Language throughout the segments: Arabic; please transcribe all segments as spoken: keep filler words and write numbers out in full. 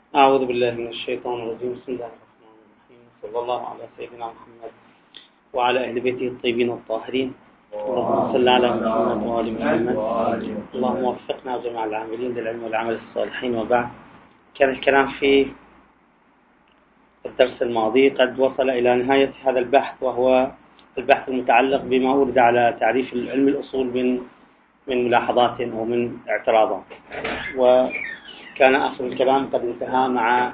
أعوذ بالله من الشيطان الرجيم. بسم الله الرحمن الرحيم. صلى الله على سيدنا محمد وعلى أهل بيته الطيبين الطاهرين. اللهم صل على محمد وآل محمد. اللهم وفقنا جميع العاملين للعلم والعمل الصالحين. وبعد، كان الكلام في الدرس الماضي قد وصل إلى نهاية هذا البحث، وهو البحث المتعلق بما ورد على تعريف علم الأصول من من ملاحظات أو من اعتراضات. وكان آخر الكلام قد انتهى مع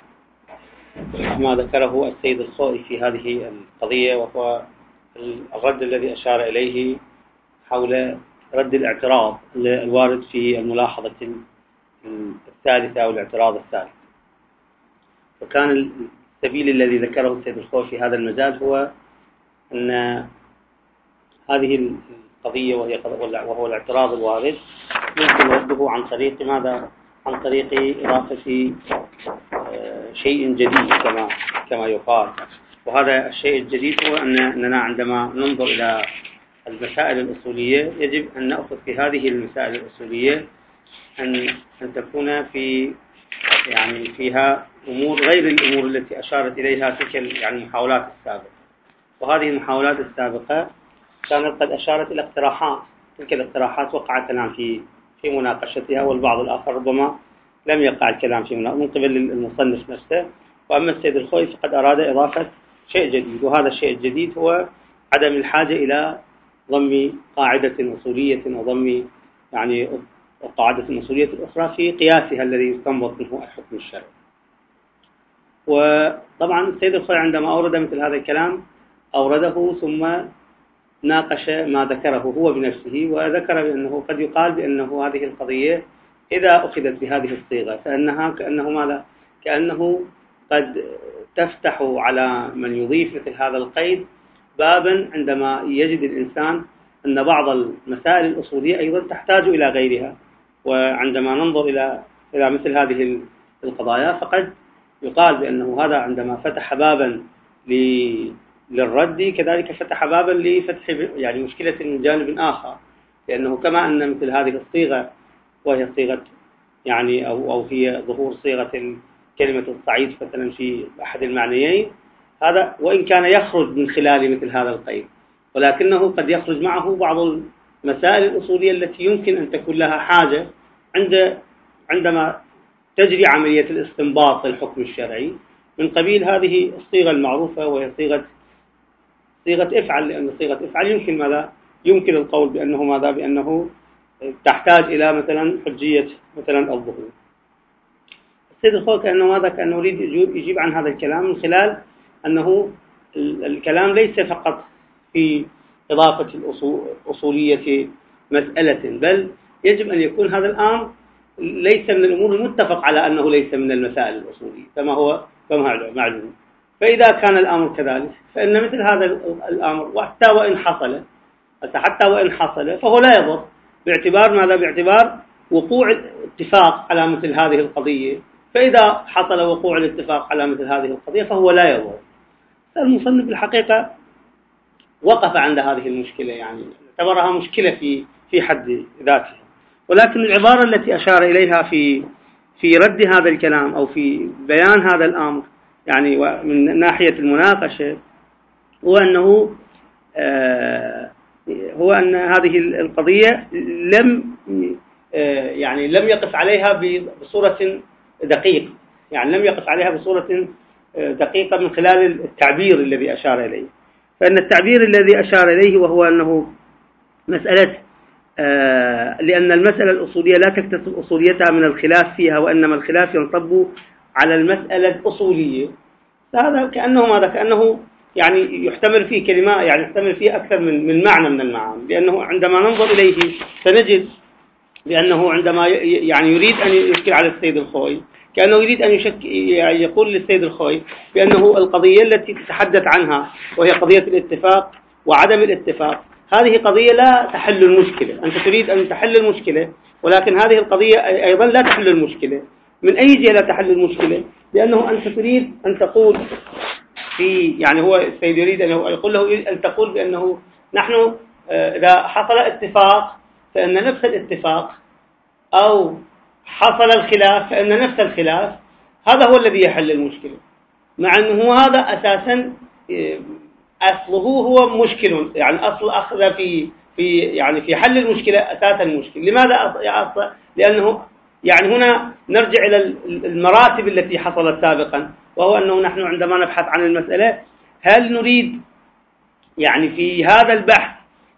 ما ذكره السيد الخوئي في هذه القضية، وهو الرد الذي أشار إليه حول رد الاعتراض الوارد في الملاحظة الثالثة أو الاعتراض الثالث. وكان السبيل الذي ذكره السيد الخوئي في هذا المجال هو أن هذه القضية وهي وهو الاعتراض الوارد يمكن رده عن طريق ماذا؟ عن طريق إضافة شيء جديد كما كما يقال. وهذا الشيء الجديد هو أن أننا عندما ننظر إلى المسائل الأصولية يجب أن نأخذ في هذه المسائل الأصولية أن أن تكون في يعني فيها أمور غير الأمور التي أشارت إليها تلك يعني المحاولات السابقة. وهذه المحاولات السابقة كانت قد أشارت إلى اقتراحات، تلك الاقتراحات وقع كلام في في مناقشتها، والبعض الآخر ربما لم يقع الكلام في من قبل المصنف نفسه. وأما السيد الخوئي فقد أراد إضافة شيء جديد، وهذا الشيء الجديد هو عدم الحاجة إلى ضم قاعدة أصولية وضم يعني قاعدة أصولية أخرى في قياسها الذي يستنبط منه الحكم الشرعي. وطبعا السيد الخوئي عندما أورد مثل هذا الكلام أورده ثم ناقش ما ذكره هو بنفسه، وذكر بأنه قد يقال بأنه هذه القضية إذا أخذت بهذه الصيغة فإنها كأنه ماذا؟ كأنه قد تفتح على من يضيف مثل هذا القيد بابا عندما يجد الإنسان أن بعض المسائل الأصولية أيضا تحتاج إلى غيرها. وعندما ننظر إلى إلى مثل هذه القضايا فقد يقال بأنه هذا عندما فتح بابا للرد كذلك فتح بابا لفتح يعني مشكلة من جانب آخر، لأنه كما أن مثل هذه الصيغة وهي صيغة يعني أو أو هي ظهور صيغة كلمة الصعيد مثلا في أحد المعنيين، هذا وإن كان يخرج من خلال مثل هذا القيد، ولكنه قد يخرج معه بعض المسائل الأصولية التي يمكن أن تكون لها حاجة عند عندما تجري عملية الاستنباط للحكم الشرعي من قبيل هذه الصيغة المعروفة وهي صيغة صيغة افعل. لأن صيغة افعل يمكن ماذا؟ يمكن القول بأنه ماذا؟ بأنه تحتاج إلى مثلا حجية مثلا الظهور. السيد الخوئي كأنه ماذا؟ كأنه يريد يجيب عن هذا الكلام من خلال أنه الكلام ليس فقط في إضافة الأصولية مسألة، بل يجب أن يكون هذا الأمر ليس من الأمور المتفق على أنه ليس من المسائل الأصولية كما هو كما معلوم. فإذا كان الأمر كذلك فإن مثل هذا الأمر وحتى وإن حصل حتى وإن حصل فهو لا يضر، باعتبار ماذا؟ باعتبار وقوع الاتفاق على مثل هذه القضية. فإذا حصل وقوع الاتفاق على مثل هذه القضية فهو لا يضر. المصنف الحقيقة وقف عند هذه المشكلة، يعني اعتبرها مشكلة في في حد ذاتها. ولكن العبارة التي أشار إليها في في رد هذا الكلام أو في بيان هذا الأمر يعني من ناحية المناقشة هو أنه آه هو أن هذه القضية لم آه يعني لم يقف عليها بصورة دقيقة، يعني لم يقف عليها بصورة دقيقة من خلال التعبير الذي أشار إليه. فإن التعبير الذي أشار إليه وهو أنه مسألة آه لأن المسألة الأصولية لا تكتسب أصوليتها من الخلاف فيها، وإنما الخلاف ينصب على المسألة الأصولية. هذا كأنه ماذا؟ كأنه يعني يحتمل فيه كلمة يعني يحتمل فيه أكثر من من معنى من المعاني، لأنه عندما ننظر إليه سنجد بأنه عندما يعني يريد أن يشكل على السيد الخوئي كأنه يريد أن يشك يعني يقول للسيد الخوئي بأنه القضية التي تتحدث عنها وهي قضية الاتفاق وعدم الاتفاق هذه قضية لا تحل المشكلة. أنت تريد أن تحل المشكلة، ولكن هذه القضية أيضا لا تحل المشكلة. من أي جهة لا تحل المشكلة؟ لأنه أنت تريد أن تقول في يعني هو السيد يريد أن يقول له أن تقول بأنه نحن إذا حصل اتفاق فإن نفس الاتفاق، أو حصل الخلاف فإن نفس الخلاف، هذا هو الذي يحل المشكلة، مع أنه هذا أساسا أصله هو مشكل، يعني أصل أخذ في في يعني في حل المشكلة أساسا مشكل. لماذا؟ لأنه يعني هنا نرجع إلى المراتب التي حصلت سابقا، وهو أنه نحن عندما نبحث عن المسألة هل نريد يعني في هذا البحث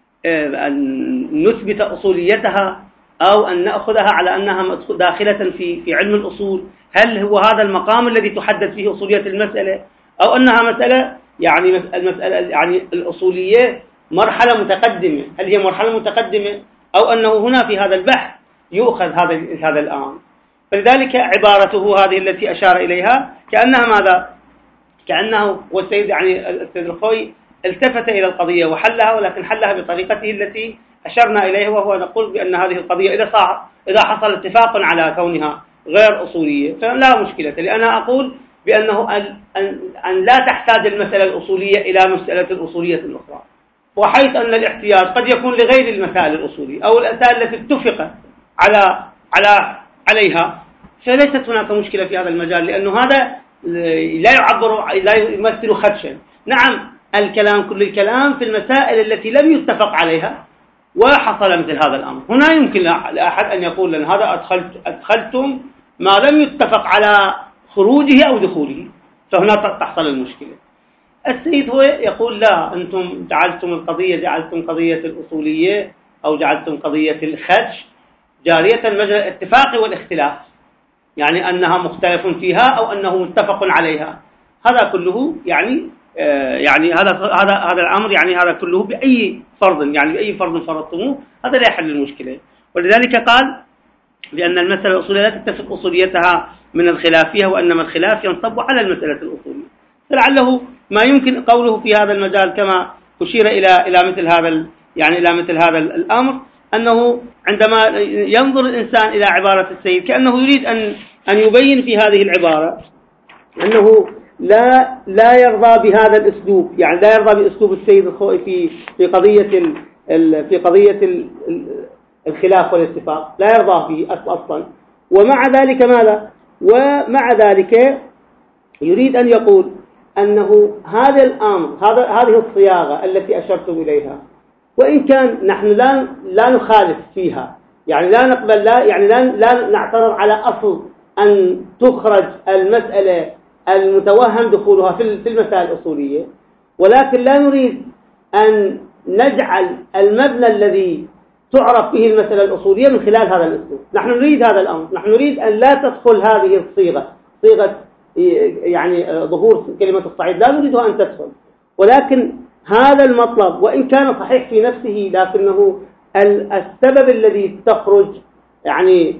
أن نثبت أصوليتها أو أن نأخذها على أنها داخلة في في علم الأصول؟ هل هو هذا المقام الذي تحدد فيه أصولية المسألة، أو أنها مسألة يعني المسألة يعني الأصولية مرحلة متقدمة؟ هل هي مرحلة متقدمة أو أنه هنا في هذا البحث يؤخذ هذا هذا الآن؟ فلذلك عبارته هذه التي أشار إليها كأنها ماذا؟ كأنه والسيد يعني السيد الخوي التفت إلى القضية وحلها، ولكن حلها بطريقته التي أشرنا إليه، وهو نقول بأن هذه القضية إذا صار إذا حصل اتفاق على كونها غير أصولية فلا مشكلة، لأنا أقول بأنه أن, أن لا تحتاج المسألة الأصولية إلى مسألة الأصولية الأخرى، وحيث أن الاحتياج قد يكون لغير المسائل الأصولية أو المسائل التي اتفق على على عليها، فليست هناك مشكلة في هذا المجال، لأنه هذا لا يعبر لا يمثل خدشا. نعم الكلام كل الكلام في المسائل التي لم يتفق عليها وحصل مثل هذا الأمر، هنا يمكن لأحد أن يقول لنا هذا أدخلت أدخلتم ما لم يتفق على خروجه أو دخوله، فهنا تحصل المشكلة. السيد هو يقول لا، أنتم جعلتم القضية جعلتم قضية الأصولية أو جعلتم قضية الخدش جارية مجرى الاتفاق والاختلاف، يعني أنها مختلف فيها أو أنه متفق عليها. هذا كله يعني آه يعني هذا هذا هذا الأمر يعني هذا كله بأي فرض يعني بأي فرض فرضتموه هذا لا يحل المشكلة. ولذلك قال بأن المسألة الأصولية لا تتفق أصوليتها من الخلاف فيها، وأنما الخلاف ينصب على المسألة الأصولية. فلعله ما يمكن قوله في هذا المجال كما أشير إلى إلى مثل هذا يعني إلى مثل هذا الأمر، أنه عندما ينظر الإنسان إلى عبارة السيد كأنه يريد أن أن يبين في هذه العبارة أنه لا لا يرضى بهذا الأسلوب، يعني لا يرضى بأسلوب السيد الخوئي في في قضية ال ال في قضية ال الخلاف والاتفاق، لا يرضى فيه أصلا. ومع ذلك ماذا؟ ومع ذلك يريد أن يقول أنه هذا الأمر هذا هذه الصياغة التي أشرت إليها وإن كان نحن لا لا نخالف فيها، يعني لا نقبل لا يعني لا لا نعترض على أصل أن تخرج المسألة المتوهم دخولها في في المسائل الأصولية، ولكن لا نريد أن نجعل المبنى الذي تعرف به المسألة الأصولية من خلال هذا الأسلوب. نحن نريد هذا الأمر، نحن نريد أن لا تدخل هذه الصيغة صيغة يعني ظهور كلمة الصعيد، لا نريدها أن تدخل، ولكن هذا المطلب وإن كان صحيح في نفسه لكنه السبب الذي تخرج يعني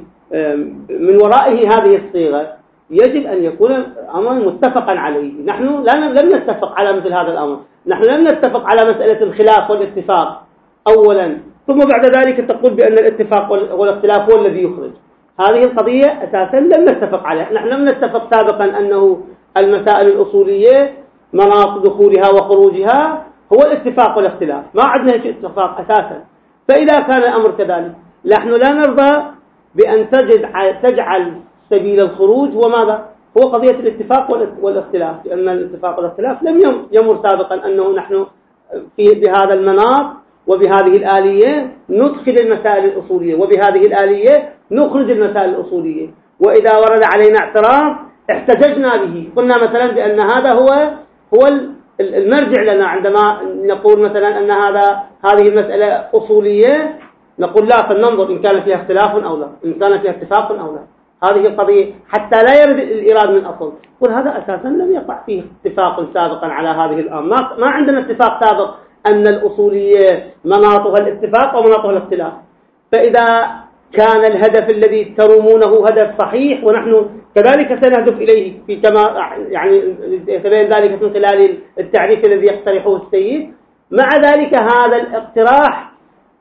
من ورائه هذه الصيغة يجب أن يكون أمر متفقا عليه. نحن لم نتفق على مثل هذا الأمر، نحن لم نتفق على مسألة الخلاف والاتفاق أولا، ثم بعد ذلك تقول بأن الاتفاق والاختلاف هو الذي يخرج. هذه القضية أساسا لم نتفق عليها، نحن لم نتفق سابقا أنه المسائل الأصولية مناط دخولها وخروجها هو الاتفاق والاختلاف، ما عندنا شيء اتفاق أساسا. فإذا كان الأمر كذلك نحن لا نرضى بأن تجد تجعل سبيل الخروج هو ماذا؟ هو قضية الاتفاق والاختلاف، لأن الاتفاق والاختلاف لم يمر سابقا أنه نحن في بهذا المناط وبهذه الآلية ندخل المسائل الأصولية وبهذه الآلية نخرج المسائل الأصولية، وإذا ورد علينا اعتراض احتججنا به، قلنا مثلا بأن هذا هو هو المرجع لنا عندما نقول مثلا أن هذا هذه المسألة أصولية، نقول لا فلننظر إن كان فيها اختلاف أو لا، إن كان فيها اتفاق أو لا. هذه القضية حتى لا يرد الإيراد من أصل، قل هذا أساسا لم يقع فيه اتفاق سابقا على هذه الأمر، ما, ما عندنا اتفاق سابق أن الأصولية مناطها الاتفاق ومناطها الاختلاف. فإذا كان الهدف الذي ترومونه هدف صحيح ونحن كذلك سنهدف إليه في كما يعني يتبين ذلك من خلال التعريف الذي يقترحه السيد، مع ذلك هذا الاقتراح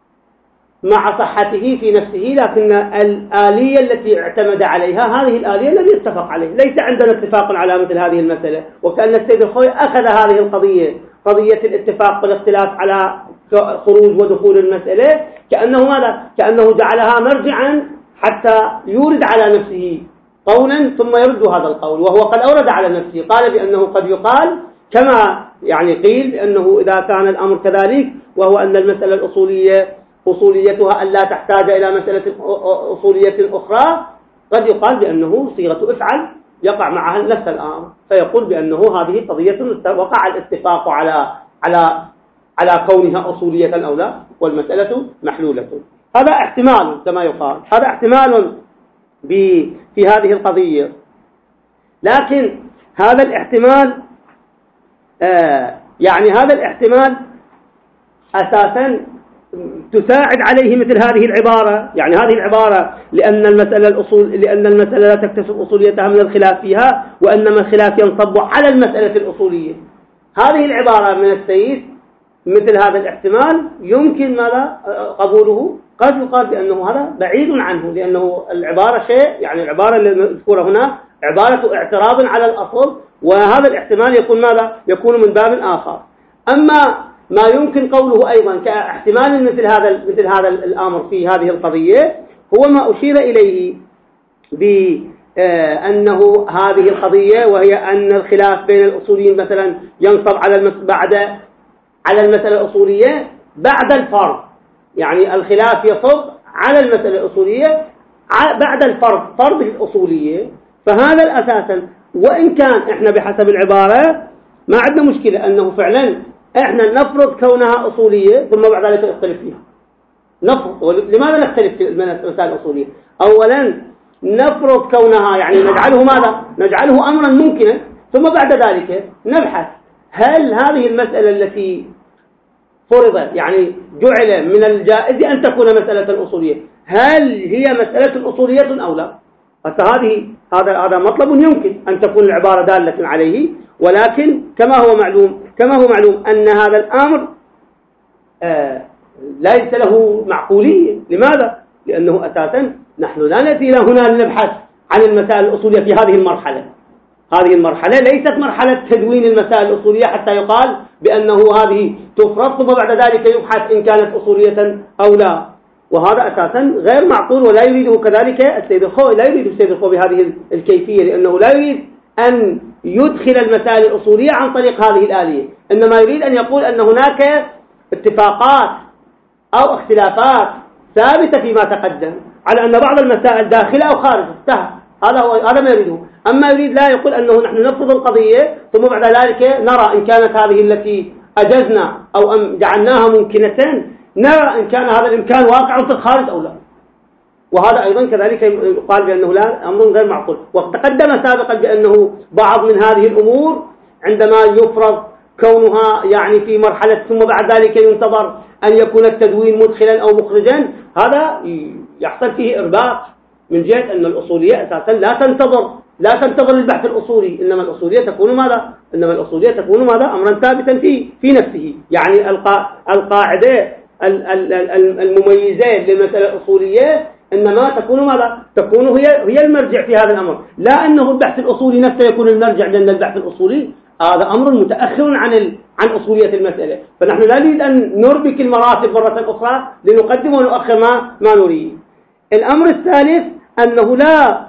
مع صحته في نفسه، لكن الآلية التي اعتمد عليها هذه الآلية لم يتفق عليه، ليس عندنا اتفاق على مثل هذه المسألة. وكأن السيد الخوئي أخذ هذه القضية قضية الاتفاق والاختلاف على خروج ودخول المسألة كأنه ماذا؟ كأنه جعلها مرجعا حتى يورد على نفسه قولا ثم يرد هذا القول، وهو قد أورد على نفسه، قال بأنه قد يقال كما يعني قيل بأنه إذا كان الأمر كذلك، وهو أن المسألة الأصولية أصوليتها أن لا تحتاج إلى مسألة أصولية أخرى، قد يقال بأنه صيغة افعل يقع معها نفس الأمر، فيقول بأنه هذه قضية وقع الاتفاق على على على كونها أصولية أو لا، والمسألة محلولة. هذا احتمال كما يقال، هذا احتمال في هذه القضية، لكن هذا الاحتمال آه يعني هذا الاحتمال أساسا تساعد عليه مثل هذه العبارة، يعني هذه العبارة لأن المسألة الأصول لأن المسألة لا تكتسب أصوليتها من الخلاف فيها، وإنما الخلاف ينصب على المسألة الأصولية. هذه العبارة من السيد مثل هذا الاحتمال يمكن ماذا قبوله، قد يقال بأنه هذا بعيد عنه، لأنه العبارة شيء، يعني العبارة اللي مذكورة هنا عبارة اعتراض على الأصل، وهذا الاحتمال يكون ماذا يكون من باب آخر. أما ما يمكن قوله أيضا كاحتمال مثل هذا مثل هذا الأمر في هذه القضية، هو ما أشير إليه بأنه هذه القضية، وهي أن الخلاف بين الأصوليين مثلا ينصب على المس... بعد على المسألة الأصولية بعد الفرض، يعني الخلاف يصب على المسألة الأصولية بعد الفرض، فرض الأصولية. فهذا الأساسا وإن كان إحنا بحسب العبارة ما عندنا مشكلة أنه فعلا إحنا نفرض كونها أصولية ثم بعد ذلك نختلف فيها. نفرض، لماذا نختلف في المسائل الأصولية؟ أولا نفرض كونها يعني نجعله ماذا؟ نجعله أمرا ممكنا، ثم بعد ذلك نبحث هل هذه المسألة التي فرضت يعني جعل من الجائز أن تكون مسألة أصولية، هل هي مسألة أصولية أو لا؟ فهذه هذا هذا مطلب يمكن أن تكون العبارة دالة عليه، ولكن كما هو معلوم كما هو معلوم أن هذا الأمر آه ليس له معقولية. لماذا؟ لأنه أساسا نحن لا نأتي إلى هنا لنبحث عن المسائل الأصولية في هذه المرحلة. هذه المرحلة ليست مرحلة تدوين المسائل الأصولية حتى يقال بأنه هذه تفرض ثم بعد ذلك يبحث إن كانت أصولية أو لا، وهذا أساسا غير معقول، ولا يريده كذلك السيد الخوئي، لا يريد السيد الخوئي بهذه الكيفية، لأنه لا يريد أن يدخل المسائل الأصولية عن طريق هذه الآلية، إنما يريد أن يقول أن هناك اتفاقات أو اختلافات ثابتة فيما تقدم على أن بعض المسائل داخلة أو خارجة، انتهى. هذا هو هذا ما يريده. أما يريد لا يقول أنه نحن نفرض القضية ثم بعد ذلك نرى إن كانت هذه التي أجزنا أو أم جعلناها ممكنة، نرى إن كان هذا الإمكان واقع في الخارج أو لا، وهذا أيضا كذلك يقال بأنه لا أمر غير معقول. وتقدم سابقا بأنه بعض من هذه الأمور عندما يفرض كونها يعني في مرحلة ثم بعد ذلك ينتظر أن يكون التدوين مدخلا أو مخرجا، هذا يحصل فيه إرباك من جهة أن الأصولية أساسا لا تنتظر لا تنتظر البحث الأصولي، إنما الأصولية تكون ماذا؟ إنما الأصولية تكون ماذا؟ أمرا ثابتا في في نفسه. يعني القاعدة المميزة للمسألة الأصولية إنما تكون ماذا؟ تكون هي هي المرجع في هذا الأمر، لا أنه البحث الأصولي نفسه يكون المرجع، لأن البحث الأصولي هذا أمر متأخر عن ال... عن أصولية المسألة. فنحن لا نريد أن نربك المراتب مرة أخرى لنقدم ونؤخر ما ما نريد. الأمر الثالث أنه لا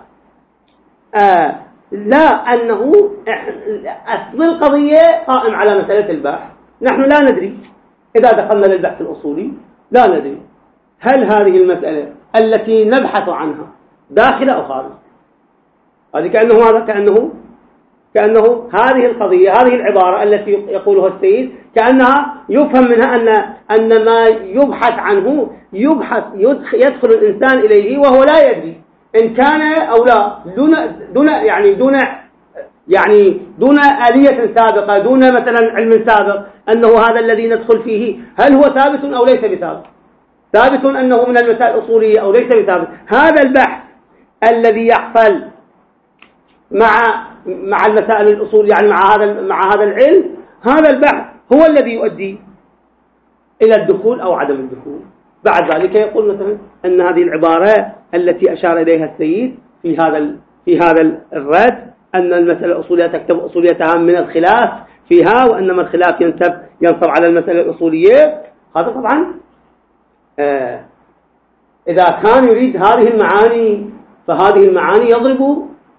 آه لا أنه أصل القضية قائم على مسألة البحث. نحن لا ندري إذا دخلنا للبحث الأصولي، لا ندري هل هذه المسألة التي نبحث عنها داخل أو خارج. هذه كأنه هذا كأنه كأنه هذه القضية، هذه العبارة التي يقولها السيد كأنها يفهم منها أن أن ما يبحث عنه يبحث يدخل الإنسان إليه وهو لا يدري إن كان أو لا، دون دون يعني دون يعني دون آلية سابقة، دون مثلا علم سابق أنه هذا الذي ندخل فيه هل هو ثابت أو ليس بثابت، ثابت أنه من المسائل الأصولية أو ليس بثابت. هذا البحث الذي يحصل مع مع المسائل الأصول، يعني مع هذا مع هذا العلم، هذا البحث هو الذي يؤدي إلى الدخول أو عدم الدخول. بعد ذلك يقول مثلا أن هذه العبارة التي أشار إليها السيد في هذا في هذا الرد، أن المسألة الأصولية تكتب أصوليتها من الخلاف فيها، وأنما الخلاف ينسب ينصب على المسألة الأصولية. هذا طبعا آه إذا كان يريد هذه المعاني، فهذه المعاني يضرب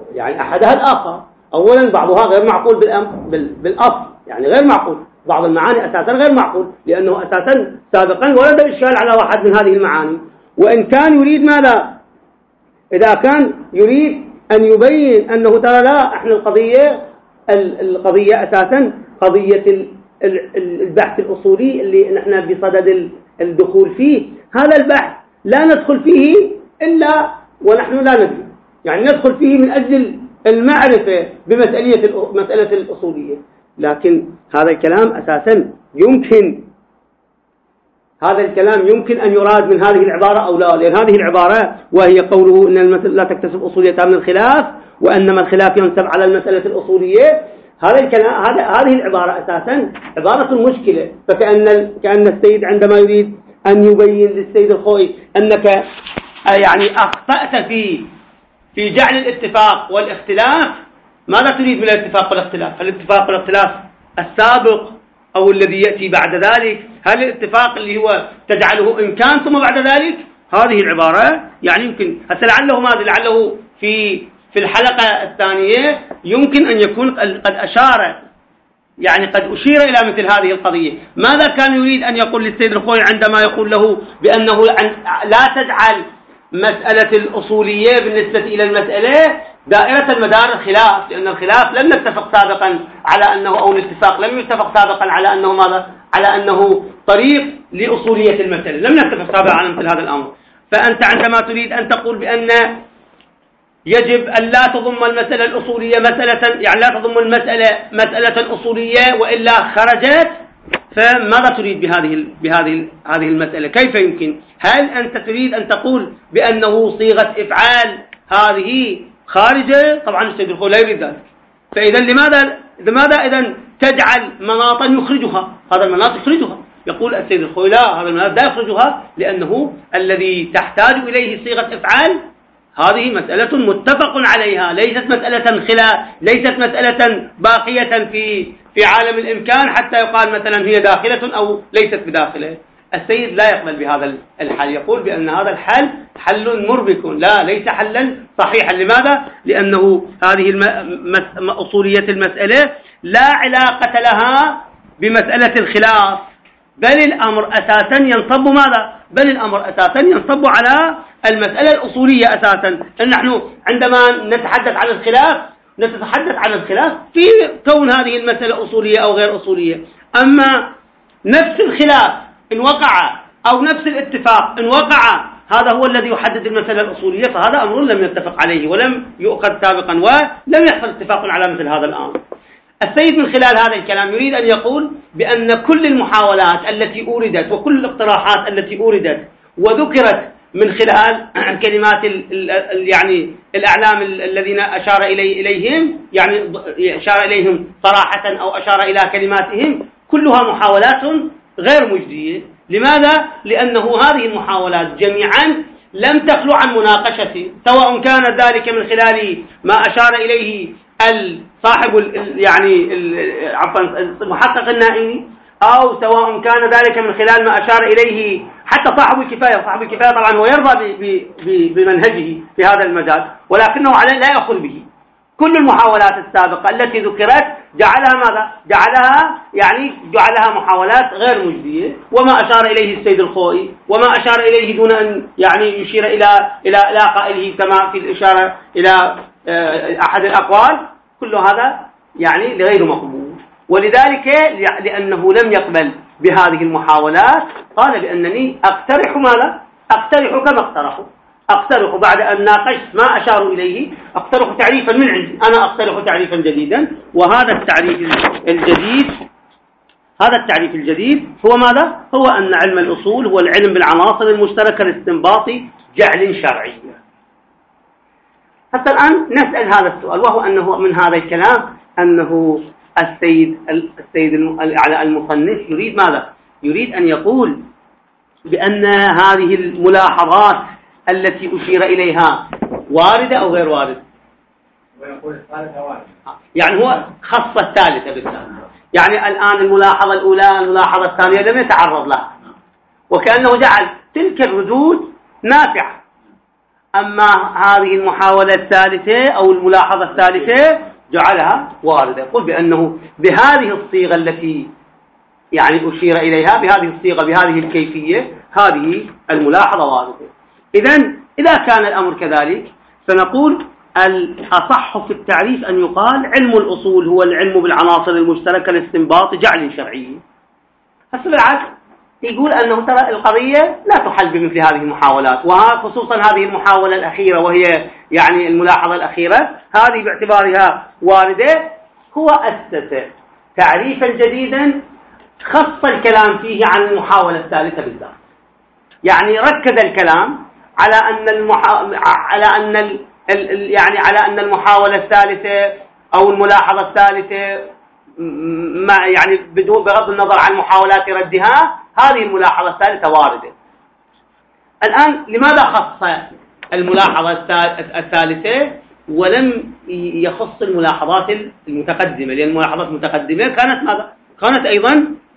يعني أحدها الآخر. أولا بعضها غير معقول بالأصل، يعني غير معقول، بعض المعاني أساسا غير معقول، لأنه أساسا سابقا ورد الإشكال على واحد من هذه المعاني. وإن كان يريد ماذا؟ إذا كان يريد أن يبين أنه ترى لا، إحنا القضية القضية أساسا قضية البحث الأصولي اللي نحن بصدد الدخول فيه، هذا البحث لا ندخل فيه إلا ونحن لا ندري، يعني ندخل فيه من أجل المعرفة بمسألة مسألة الأصولية. لكن هذا الكلام أساسا يمكن هذا الكلام يمكن أن يراد من هذه العبارة أو لا، لأن هذه العبارة وهي قوله إن المسألة لا تكتسب أصوليتها من الخلاف، وأنما الخلاف ينسب على المسألة الأصولية. هذا الكلام هذا هذه العبارة أساسا عبارة مشكلة. فكأن كأن السيد عندما يريد أن يبين للسيد الخوئي أنك يعني أخطأت في في جعل الاتفاق والاختلاف، ماذا تريد من الاتفاق والاختلاف؟ الاتفاق والاختلاف السابق أو الذي يأتي بعد ذلك؟ هل الاتفاق اللي هو تجعله إمكان ثم بعد ذلك؟ هذه العبارة يعني يمكن هسه لعله ماذا لعله في في الحلقة الثانية يمكن أن يكون قد أشار، يعني قد أشير إلى مثل هذه القضية. ماذا كان يريد أن يقول للسيد الخوئي عندما يقول له بأنه لا تجعل مسألة الأصولية بالنسبة إلى المسألة دائرة المدار الخلاف، لأن الخلاف لم نتفق سابقا على أنه أو الاتفاق لم يتفق سابقا على أنه ماذا؟ على أنه طريق لأصولية المسألة، لم نتفق سابقا على مثل هذا الأمر. فأنت عندما تريد أن تقول بأن يجب أن لا تضم المسألة الأصولية مسألة، يعني لا تضم المسألة مسألة أصولية وإلا خرجت، فماذا تريد بهذه بهذه هذه المسألة؟ كيف يمكن؟ هل أنت تريد أن تقول بأنه صيغة إفعال هذه خارجة؟ طبعا السيد الخوئي لا يريد ذلك. فإذا لماذا لماذا إذا تجعل مناطا يخرجها؟ هذا المناط يخرجها. يقول السيد الخوئي لا، هذا المناط لا يخرجها، لأنه الذي تحتاج إليه صيغة إفعال هذه مسألة متفق عليها، ليست مسألة خلاف، ليست مسألة باقية في في عالم الإمكان حتى يقال مثلا هي داخلة أو ليست بداخلة. السيد لا يقبل بهذا الحل، يقول بأن هذا الحل حل مربك، لا ليس حلا صحيحا. لماذا؟ لأنه هذه الم... أصولية المسألة لا علاقة لها بمسألة الخلاف، بل الأمر أساسا ينصب ماذا؟ بل الأمر أساسا ينصب على المسألة الأصولية أساسا. نحن عندما نتحدث عن الخلاف نتحدث عن الخلاف في كون هذه المسألة أصولية أو غير أصولية. أما نفس الخلاف إن وقع أو نفس الاتفاق إن وقع، هذا هو الذي يحدد المسألة الأصولية، فهذا أمر لم يتفق عليه ولم يؤخذ سابقا ولم يحصل اتفاق على مثل هذا الأمر. السيد من خلال هذا الكلام يريد أن يقول بأن كل المحاولات التي أوردت وكل الاقتراحات التي أوردت وذكرت من خلال كلمات ال ال يعني الأعلام الذين أشار إلي إليهم، يعني أشار إليهم صراحة أو أشار إلى كلماتهم، كلها محاولات غير مجدية. لماذا؟ لأنه هذه المحاولات جميعا لم تخلو عن مناقشة، سواء كان ذلك من خلال ما أشار إليه صاحب يعني عفوا المحقق النائمي، أو سواء كان ذلك من خلال ما أشار إليه حتى صاحب الكفاية. صاحب الكفاية طبعا هو يرضى بمنهجه في هذا المجال، ولكنه لا يأخذ به. كل المحاولات السابقة التي ذكرت جعلها ماذا؟ جعلها يعني جعلها محاولات غير مجدية، وما أشار إليه السيد الخوئي وما أشار إليه دون أن يعني يشير إلى إلى إلى قائله كما في الإشارة إلى أحد الأقوال، كل هذا يعني غير مقبول. ولذلك لأنه لم يقبل بهذه المحاولات قال بأنني أقترح ماذا؟ أقترح كما اقترحوا، أقترح بعد أن ناقشت ما أشاروا إليه، أقترح تعريفا من عندي، أنا أقترح تعريفا جديدا. وهذا التعريف الجديد هذا التعريف الجديد هو ماذا؟ هو أن علم الأصول هو العلم بالعناصر المشتركة لاستنباط جعل شرعي. حتى الآن نسأل هذا السؤال، وهو أنه من هذا الكلام أنه السيد السيد الأعلى المصنف يريد ماذا؟ يريد أن يقول بأن هذه الملاحظات التي أشير إليها واردة أو غير واردة. ويقول الثالثة واردة، يعني هو خص الثالثة بالذات. يعني الآن الملاحظة الأولى الملاحظة الثانية لم يتعرض لها، وكأنه جعل تلك الردود نافعة. أما هذه المحاولة الثالثة أو الملاحظة الثالثة جعلها واردة. يقول بأنه بهذه الصيغة التي يعني أشير إليها، بهذه الصيغة بهذه الكيفية، هذه الملاحظة واردة. إذن إذا كان الأمر كذلك فنقول الأصح في التعريف أن يقال علم الأصول هو العلم بالعناصر المشتركة لاستنباط جعل شرعي. هسه بالعكس يقول أنه ترى القضية لا تحل بمثل هذه المحاولات، وخصوصا هذه المحاولة الأخيرة وهي يعني الملاحظة الأخيرة هذه باعتبارها واردة. هو أسس تعريفا جديدا خص الكلام فيه عن المحاولة الثالثة بالذات، يعني ركز الكلام على أن المحا... على أن ال... ال... يعني على أن المحاولة الثالثة أو الملاحظة الثالثة ما يعني بدون بغض النظر عن محاولات ردها هذه الملاحظة الثالثة واردة. الآن لماذا خص الملاحظة الثالثة ولم يخص الملاحظات المتقدمة؟ لأن الملاحظات المتقدمة كانت ماذا؟ كانت أيضا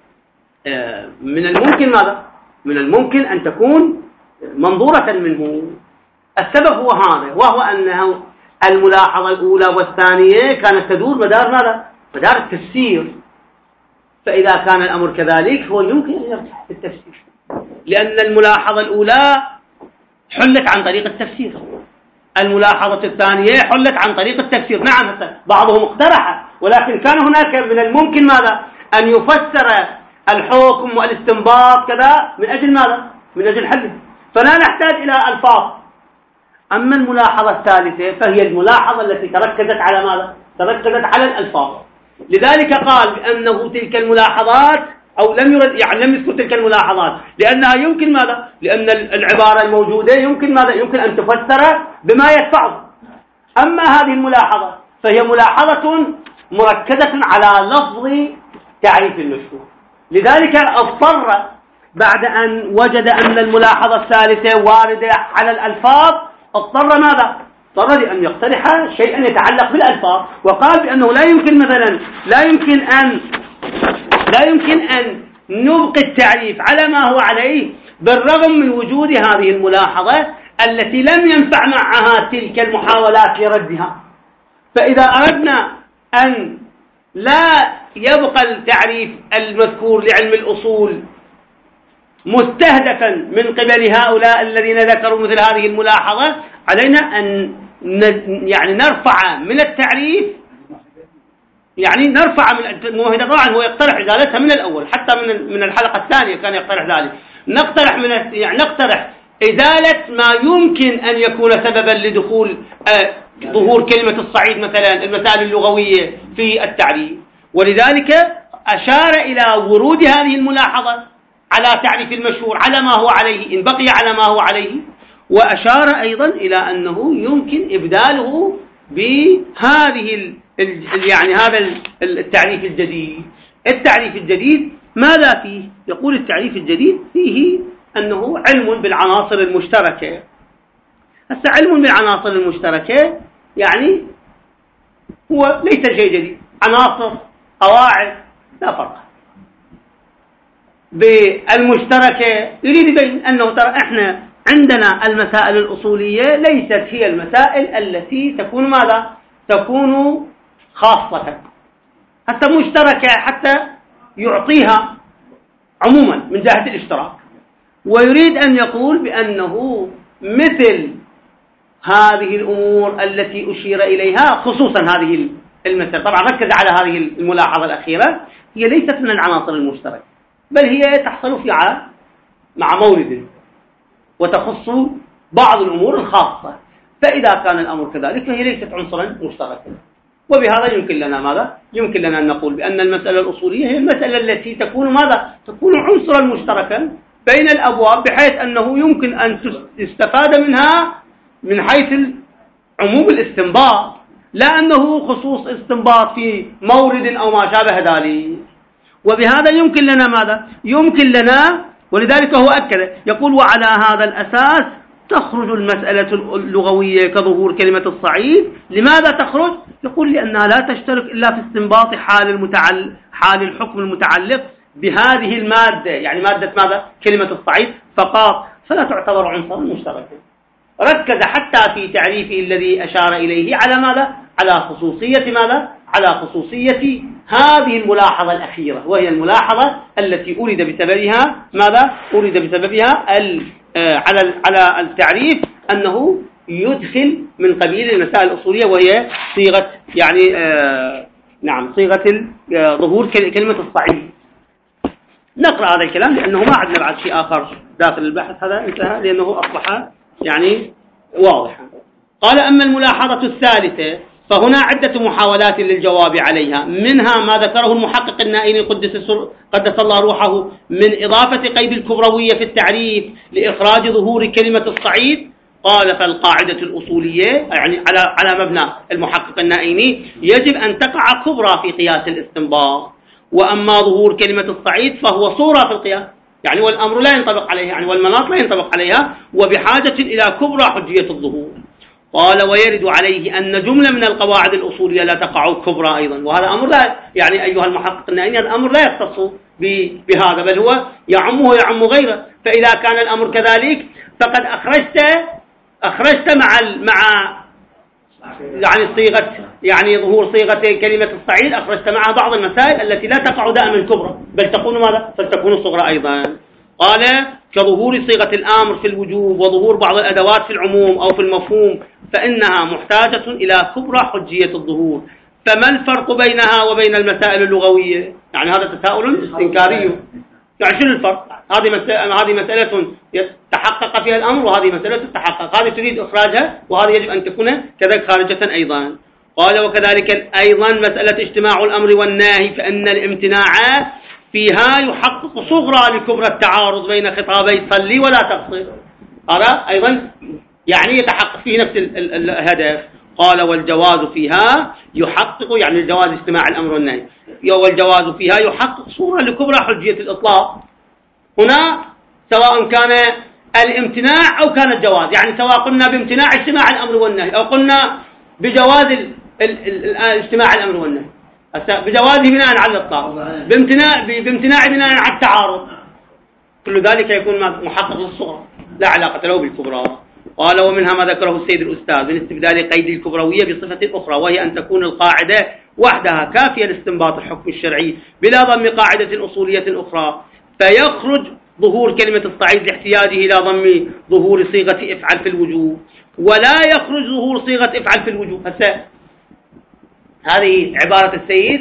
من الممكن ماذا؟ من الممكن أن تكون منظورة منه. السبب هو هذا، وهو أنه الملاحظة الأولى والثانية كانت تدور مدار ماذا؟ مدار التفسير. فإذا كان الأمر كذلك هو يمكن أن يرجع في التفسير، لأن الملاحظة الأولى حلت عن طريق التفسير، الملاحظة الثانية حلت عن طريق التفسير. نعم بعضهم اقترح، ولكن كان هناك من الممكن ماذا؟ أن يفسر الحكم والاستنباط كذا من أجل ماذا؟ من أجل حله، فلا نحتاج إلى ألفاظ. أما الملاحظة الثالثة فهي الملاحظة التي تركزت على ماذا؟ تركزت على الألفاظ. لذلك قال بأنه تلك الملاحظات أو لم يرد يعني لم يذكر تلك الملاحظات لأنها يمكن ماذا؟ لأن العبارة الموجودة يمكن ماذا؟ يمكن أن تفسر بما يدفعه. أما هذه الملاحظة فهي ملاحظة مركزة على لفظ تعريف المشهور. لذلك اضطر بعد أن وجد أن الملاحظة الثالثة واردة على الألفاظ اضطر ماذا؟ اضطر لأن يقترح شيئا يتعلق بالألفاظ، وقال بأنه لا يمكن مثلا لا يمكن أن لا يمكن أن نبقي التعريف على ما هو عليه بالرغم من وجود هذه الملاحظة التي لم ينفع معها تلك المحاولات لردها. فإذا أردنا أن لا يبقى التعريف المذكور لعلم الأصول مستهدفا من قبل هؤلاء الذين ذكروا مثل هذه الملاحظة، علينا أن يعني نرفع من التعريف يعني نرفع من الموهدة. طبعا هو يقترح إزالتها من الأول، حتى من من الحلقة الثانية كان يقترح ذلك. نقترح من يعني نقترح إزالة ما يمكن أن يكون سببا لدخول آه ظهور كلمة الصعيد مثلا المسائل اللغوية في التعريف. ولذلك أشار إلى ورود هذه الملاحظة على تعريف المشهور على ما هو عليه إن بقي على ما هو عليه، وأشار أيضا إلى أنه يمكن إبداله بهذه ال ال يعني هذا التعريف الجديد. التعريف الجديد ماذا فيه؟ يقول التعريف الجديد فيه أنه علم بالعناصر المشتركة. هسه علم بالعناصر المشتركة يعني هو ليس شيء جديد، عناصر قواعد لا فرق. بالمشتركة يريد يبين أنه ترى إحنا عندنا المسائل الأصولية ليست هي المسائل التي تكون ماذا؟ تكون خاصة، حتى مشتركة حتى يعطيها عموما من جهة الاشتراك. ويريد أن يقول بأنه مثل هذه الأمور التي أشير إليها خصوصا هذه المسألة، طبعا ركز على هذه الملاحظة الأخيرة، هي ليست من العناصر المشتركة بل هي تحصل في مع مورد وتخص بعض الأمور الخاصة. فإذا كان الأمر كذلك فهي ليست عنصرا مشتركا. وبهذا يمكن لنا ماذا؟ يمكن لنا أن نقول بأن المسألة الأصولية هي المسألة التي تكون ماذا؟ تكون عنصرا مشتركا بين الأبواب بحيث أنه يمكن أن تستفاد منها من حيث عموم الاستنباط، لا أنه خصوص استنباط في مورد أو ما شابه ذلك. وبهذا يمكن لنا ماذا؟ يمكن لنا، ولذلك هو أكد يقول وعلى هذا الأساس تخرج المسألة اللغوية كظهور كلمة الصعيد. لماذا تخرج؟ يقول لأنها لا تشترك إلا في استنباط حال المتعلق حال الحكم المتعلق بهذه المادة، يعني مادة ماذا؟ كلمة الصعيد فقط، فلا تعتبر عنصرا مشتركا. ركز حتى في تعريفه الذي أشار إليه على ماذا؟ على خصوصية ماذا؟ على خصوصية هذه الملاحظة الأخيرة، وهي الملاحظة التي أريد بسببها ماذا؟ أريد بسببها على على التعريف أنه يدخل من قبيل المسائل الأصولية، وهي صيغة يعني آه نعم صيغة ظهور كلمة الصعيد. نقرأ هذا الكلام لأنه ما عندنا بعد شيء آخر داخل البحث، هذا انتهى لأنه أصبح يعني واضحا. قال: أما الملاحظة الثالثة فهنا عدة محاولات للجواب عليها، منها ما ذكره المحقق النائي قدس قدس الله روحه من إضافة قيد الكبروية في التعريف لإخراج ظهور كلمة الصعيد. قال: فالقاعدة الأصولية يعني على على مبنى المحقق النائي يجب أن تقع كبرى في قياس الاستنباط، وأما ظهور كلمة الصعيد فهو صورة في القياس، يعني والأمر لا ينطبق عليها، يعني والمناط لا ينطبق عليها، وبحاجة إلى كبرى حجية الظهور. قال: ويرد عليه أن جملة من القواعد الأصولية لا تقع كبرى أيضا، وهذا أمر لا يعني أيها المحقق النائي هذا الأمر لا يختص بهذا، بل هو يعمه ويعم غيره. فإذا كان الأمر كذلك فقد أخرجت أخرجت مع مع يعني صيغة يعني ظهور صيغة كلمة الصعيد، أخرجت معها بعض المسائل التي لا تقع دائما كبرى بل تكون ماذا؟ فتكون صغرى أيضا. قال: كظهور صيغة الأمر في الوجوب وظهور بعض الأدوات في العموم أو في المفهوم فإنها محتاجة إلى كبرى حجية الظهور. فما الفرق بينها وبين المسائل اللغوية؟ يعني هذا تساؤل إنكاري، يعني شنو الفرق؟ هذه مسألة هذه مسألة تحقق فيها الأمر، وهذه مسألة تتحقق، هذه تريد إخراجها، وهذه يجب أن تكون كذلك خارجة أيضا. قال: وكذلك أيضا مسألة اجتماع الأمر والنهي فإن الامتناع فيها يحقق صغرى لكبرى التعارض بين خطابي صلي ولا تقصر، هذا أيضا يعني يتحقق فيه نفس الهدف. قال: والجواز فيها يحقق يعني الجواز اجتماع الأمر والنهي، والجواز فيها يحقق صورة لكبرى حجية الإطلاق. هنا سواء كان الامتناع أو كان الجواز، يعني سواء قلنا بامتناع اجتماع الأمر والنهي أو قلنا بجواز اجتماع الأمر والنهي، بجوازه بناء على الإطلاق، بامتناع بامتناع بناء على التعارض، كل ذلك يكون محقق للصغرى لا علاقة له بالكبرى. قال: ومنها ما ذكره السيد الأستاذ من استبدال قيد الكبروية بصفة أخرى، وهي أن تكون القاعدة وحدها كافية لاستنباط الحكم الشرعي بلا ضم قاعدة أصولية أخرى، فيخرج ظهور كلمة الصعيد لاحتياجه إلى ضم ظهور صيغة افعل في الوجوب، ولا يخرج ظهور صيغة افعل في الوجوب. هسه هذه عبارة السيد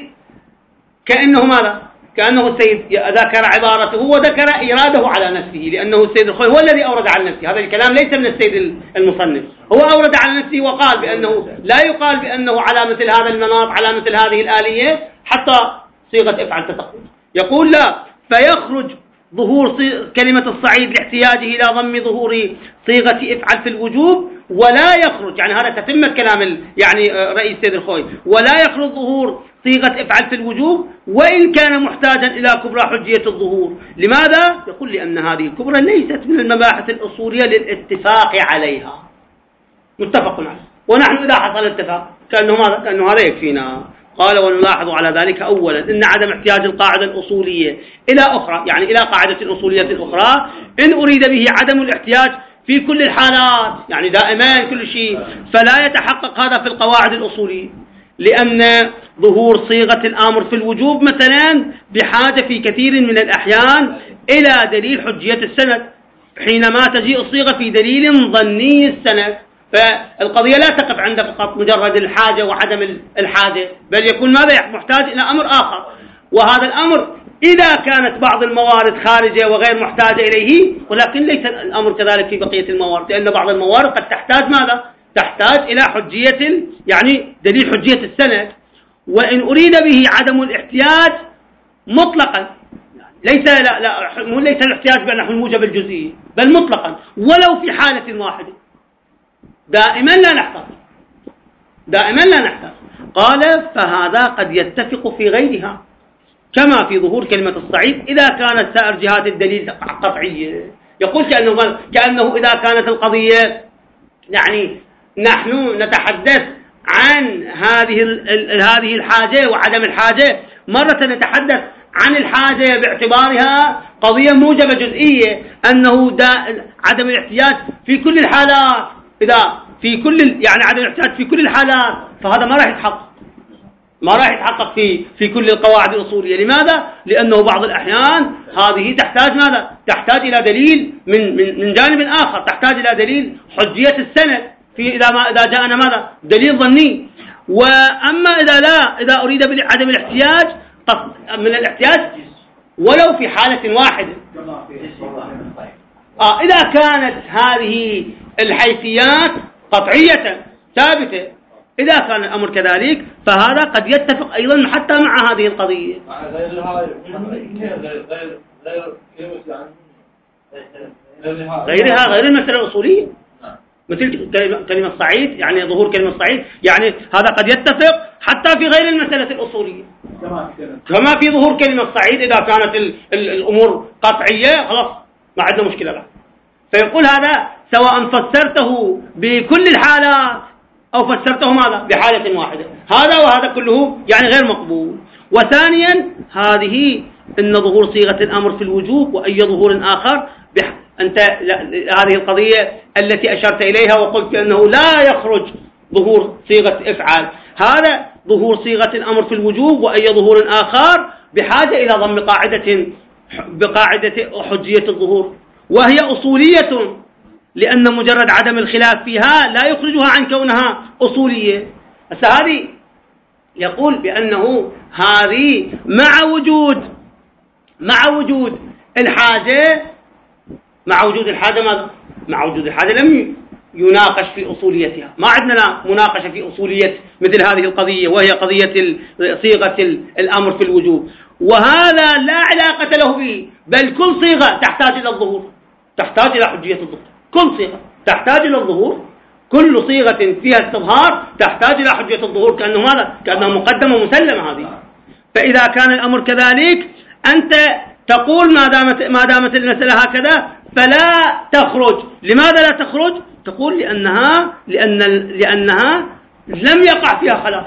كأنه ماذا؟ كأنه السيد ذكر عبارته وذكر إراده على نفسه، لأنه السيد الخوي هو الذي أورد على نفسه، هذا الكلام ليس من السيد المصنف، هو أورد على نفسه وقال بأنه لا يقال بأنه على مثل هذا المناط على مثل هذه الآلية حتى صيغة افعل تتقل، يقول لا، فيخرج ظهور كلمة الصعيد لاحتياجه إلى ضم ظهور صيغة افعل في الوجوب، ولا يخرج يعني هذا تتمة كلام يعني رئيس سيد الخوي، ولا يخرج ظهور صيغة افعل في الوجوب وإن كان محتاجا إلى كبرى حجية الظهور. لماذا؟ يقول لأن هذه الكبرى ليست من المباحث الأصولية للاتفاق عليها، متفق عليه، ونحن إذا حصل اتفاق كأنه ماذا؟ كأنه هذا يكفينا. قال: ونلاحظ على ذلك أولا أن عدم احتياج القاعدة الأصولية إلى أخرى، يعني إلى قاعدة أصولية أخرى، إن أريد به عدم الاحتياج في كل الحالات، يعني دائما كل شيء، فلا يتحقق هذا في القواعد الأصولية، لأن ظهور صيغة الأمر في الوجوب مثلا بحاجة في كثير من الأحيان إلى دليل حجية السند، حينما تجيء الصيغة في دليل ظني السند، فالقضية لا تقف عند فقط مجرد الحاجة وعدم الحاجة، بل يكون ماذا؟ محتاج إلى أمر آخر، وهذا الأمر إذا كانت بعض الموارد خارجة وغير محتاجة إليه، ولكن ليس الأمر كذلك في بقية الموارد، لأن بعض الموارد قد تحتاج ماذا؟ تحتاج إلى حجية يعني دليل حجية السند. وإن أريد به عدم الاحتياج مطلقا، ليس لا لا مو ليس الاحتياج بنحو الموجب الجزئي، بل مطلقا ولو في حالة واحدة، دائما لا نحتاج دائما لا نحتاج. قال: فهذا قد يتفق في غيرها كما في ظهور كلمة الصعيد إذا كانت سائر جهات الدليل قطعية. يقول كأنه كأنه إذا كانت القضية يعني نحن نتحدث عن هذه هذه الحاجة وعدم الحاجة، مرة نتحدث عن الحاجة باعتبارها قضية موجبة جزئية، أنه عدم الاحتياج في كل الحالات، إذا في كل يعني عدم الاحتياج في كل الحالات، فهذا ما راح يتحقق، ما راح يتحقق في في كل القواعد الأصولية. لماذا؟ لأنه بعض الأحيان هذه تحتاج ماذا؟ تحتاج إلى دليل من من من جانب آخر، تحتاج إلى دليل حجية السند في إذا ما إذا جاءنا ماذا؟ دليل ظني. وأما إذا لا، إذا أريد بعدم الاحتياج من الاحتياج ولو في حالة واحدة، آه إذا كانت هذه الحيثيات قطعية ثابتة، إذا كان الأمر كذلك فهذا قد يتفق أيضا حتى مع هذه القضية. غيرها غير المسألة الأصولية، مثل كلمة صعيد، يعني ظهور كلمة صعيد، يعني هذا قد يتفق حتى في غير المسألة الأصولية، كما في ظهور كلمة صعيد إذا كانت ال ال الأمور قطعية خلاص ما عندنا مشكلة بقى. فيقول هذا سواء فسرته بكل الحالات أو فسرته ماذا؟ بحالة واحدة، هذا وهذا كله يعني غير مقبول. وثانيا هذه إن ظهور صيغة الأمر في الوجوب وأي ظهور آخر، أنت هذه القضية التي أشرت إليها وقلت أنه لا يخرج ظهور صيغة افعال، هذا ظهور صيغة الأمر في الوجوب وأي ظهور آخر بحاجة إلى ضم قاعدة بقاعدة حجية الظهور، وهي أصولية، لأن مجرد عدم الخلاف فيها لا يخرجها عن كونها أصولية. هذه يقول بأنه هذه مع وجود مع وجود الحاجة مع وجود الحاجة ماذا؟ مع وجود الحاجة لم يناقش في أصوليتها، ما عندنا مناقشة في أصولية مثل هذه القضية، وهي قضية صيغة الأمر في الوجوب، وهذا لا علاقة له به، بل كل صيغة تحتاج إلى الظهور، تحتاج إلى حجية الظهور، كل صيغة تحتاج إلى الظهور، كل صيغة فيها استظهار تحتاج إلى حجية الظهور، كأنه ماذا؟ كأنها مقدمة مسلمة هذه. فإذا كان الأمر كذلك أنت تقول ما دامت ما دامت المسألة هكذا فلا تخرج. لماذا لا تخرج؟ تقول لأنها لأن لأنها لم يقع فيها خلاف،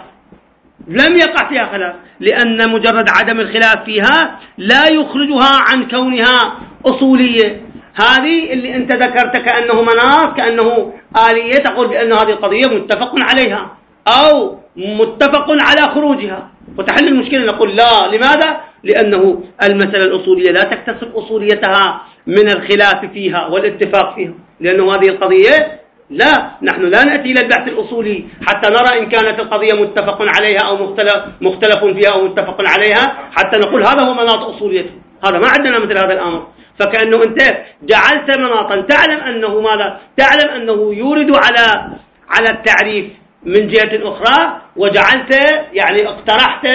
لم يقع فيها خلاف، لأن مجرد عدم الخلاف فيها لا يخرجها عن كونها أصولية. هذه اللي أنت ذكرت كأنه مناط، كأنه آلية، تقول بأن هذه القضية متفق عليها أو متفق على خروجها، وتحل المشكلة. نقول لا. لماذا؟ لأنه المسألة الأصولية لا تكتسب أصوليتها من الخلاف فيها والاتفاق فيها، لأنه هذه القضية لا، نحن لا نأتي إلى البحث الأصولي حتى نرى إن كانت القضية متفق عليها أو مختلف, مختلف فيها أو متفق عليها حتى نقول هذا هو مناط أصوليته. هذا ما عندنا مثل هذا الأمر. فكأنه أنت جعلت مناطا تعلم أنه ماذا؟ تعلم أنه يورد على على التعريف من جهة أخرى، وجعلت يعني اقترحت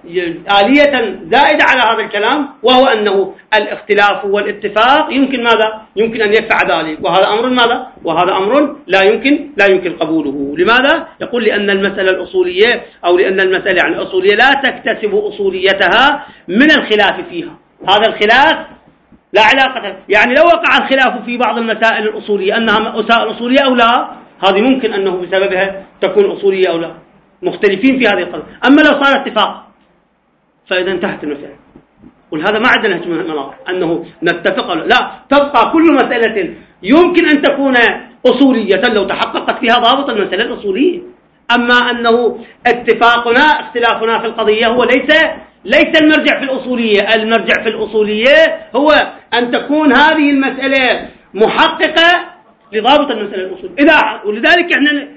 آلية زائدة على هذا الكلام، وهو أنه الاختلاف والاتفاق يمكن ماذا؟ يمكن أن يدفع ذلك، وهذا أمر ماذا؟ وهذا أمر لا يمكن لا يمكن قبوله. لماذا؟ يقول لأن المسألة الأصولية أو لأن المسألة يعني الأصولية لا تكتسب أصوليتها من الخلاف فيها. هذا الخلاف لا علاقة، يعني لو وقع الخلاف في بعض المسائل الأصولية أنها مسائل أصولية أو لا، هذه ممكن أنه بسببها تكون أصولية أو لا، مختلفين في هذه القضية. أما لو صار اتفاق فإذا انتهت المسألة. ولهذا ما عندنا مناط أنه نتفق لا، تبقى كل مسألة يمكن أن تكون أصولية لو تحققت فيها ضابط المسألة الأصولية. أما أنه اتفاقنا اختلافنا في القضية هو ليس ليس المرجع في الأصولية. المرجع في الأصولية هو أن تكون هذه المسألة محققة لضابط المسألة الأصولية. إذا ولذلك احنا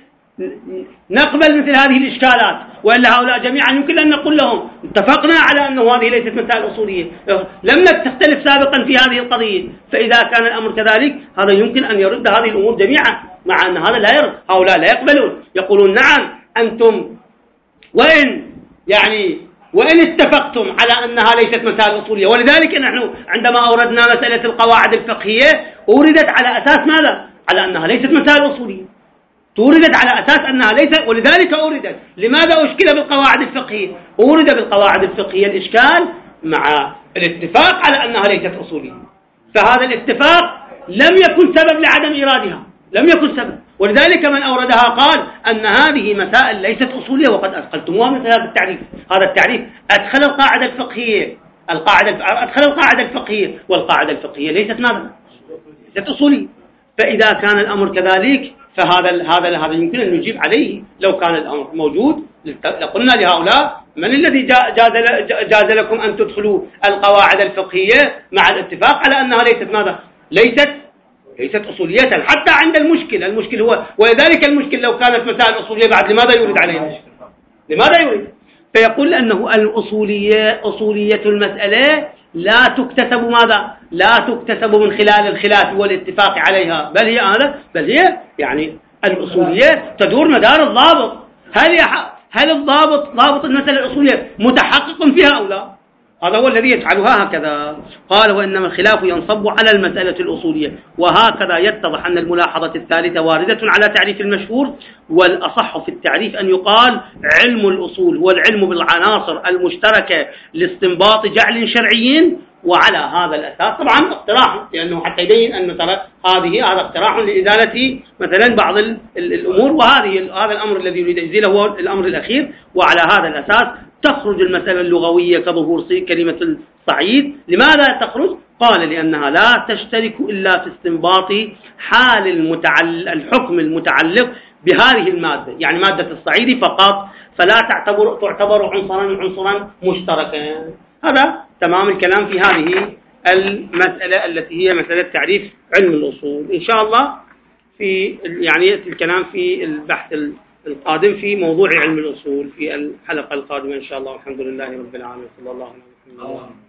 نقبل مثل هذه الإشكالات، وإلا هؤلاء جميعا يمكن أن نقول لهم اتفقنا على أنه هذه ليست مسائل أصولية، لم تختلف سابقا في هذه القضية. فإذا كان الأمر كذلك هذا يمكن أن يرد هذه الأمور جميعا، مع أن هذا لا يرد. هؤلاء لا يقبلون، يقولون نعم أنتم وإن يعني وإن اتفقتم على أنها ليست مسائل أصولية. ولذلك نحن عندما أوردنا مسألة القواعد الفقهية أوردت على أساس ماذا؟ على أنها ليست مسائل أصولية، توردت على أساس أنها ليست، ولذلك أوردت. لماذا أشكل بالقواعد الفقهية؟ أورد بالقواعد الفقهية الإشكال مع الاتفاق على أنها ليست أصولية، فهذا الاتفاق لم يكن سبب لعدم إيرادها، لم يكن سبب. ولذلك من أوردها قال أن هذه مسائل ليست أصولية وقد أدخلتموها مثل هذا التعريف. هذا التعريف أدخل القاعدة الفقهية القاعدة أدخل القاعدة الفقهية والقاعدة الفقهية ليست ماذا؟ ليست أصولية. فإذا كان الأمر كذلك فهذا هذا هذا يمكن أن نجيب عليه لو كان الأمر موجود. قلنا لهؤلاء: من الذي جاز جاز لكم أن تدخلوا القواعد الفقهية مع الاتفاق على أنها ليست ماذا؟ ليست ليست أصولية حتى عند المشكل. المشكل هو، ولذلك المشكل لو كانت مسائل أصولية بعد لماذا يريد علينا؟ لماذا يريد؟ فيقول أنه الأصولية أصولية المسألة لا تكتسب ماذا؟ لا تكتسب من خلال الخلاف والاتفاق عليها، بل هي هذا بل هي يعني الأصولية تدور مدار الضابط. هل هل الضابط ضابط المسألة الأصولية متحقق فيها أو لا؟ هذا هو الذي يجعلها هكذا. قال: وإنما الخلاف ينصب على المسألة الأصولية. وهكذا يتضح أن الملاحظة الثالثة واردة على تعريف المشهور، والأصح في التعريف أن يقال علم الأصول هو العلم بالعناصر المشتركة لاستنباط جعل شرعي. وعلى هذا الأساس طبعا اقتراح، لأنه حتى يبين أن ترى هذه هذا اقتراح لإزالة مثلا بعض الأمور، وهذه هذا الأمر الذي يريد إزالة هو الأمر الأخير. وعلى هذا الأساس تخرج المسألة اللغوية كظهور كلمة الصعيد. لماذا تخرج؟ قال: لأنها لا تشترك إلا في استنباط حال المتعلق الحكم المتعلق بهذه المادة، يعني مادة الصعيد فقط، فلا تعتبر تعتبر عنصرا عنصرا مشتركا. هذا تمام الكلام في هذه المسألة التي هي مسألة تعريف علم الأصول. إن شاء الله في يعني يأتي الكلام في البحث القادم في موضوع علم الأصول في الحلقة القادمة إن شاء الله. والحمد لله رب العالمين، صلى الله عليه وسلم.